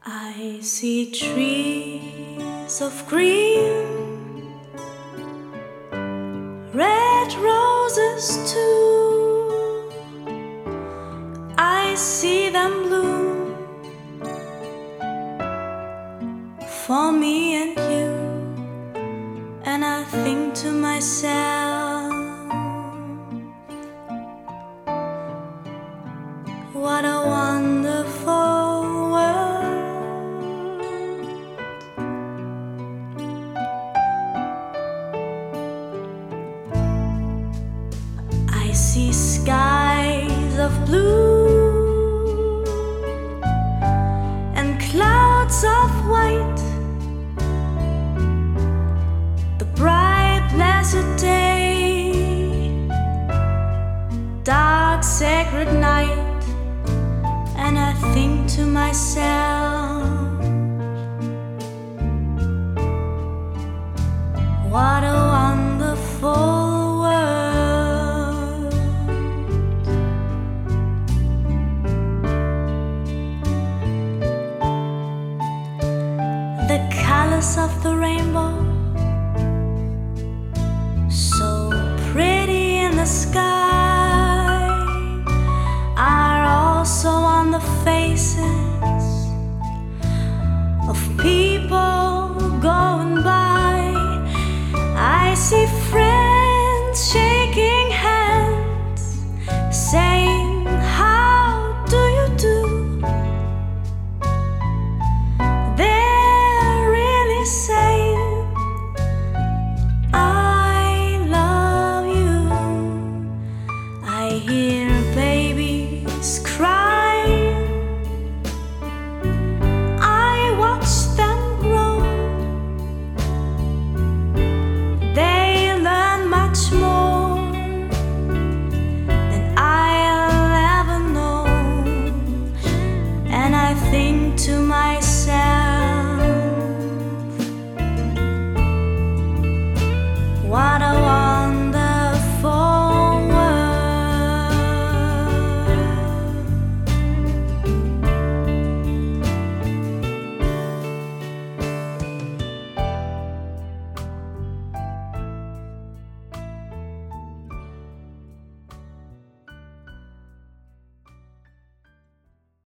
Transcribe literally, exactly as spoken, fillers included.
I see trees of green, red roses too. I see them bloom for me and you, and I think to myself, what a wonderful world. I see skies of blue and clouds of white, the bright blessed day, dark sacred night, and I think to myself, what a wonderful world. The colors of the rainbow, so pretty in the sky,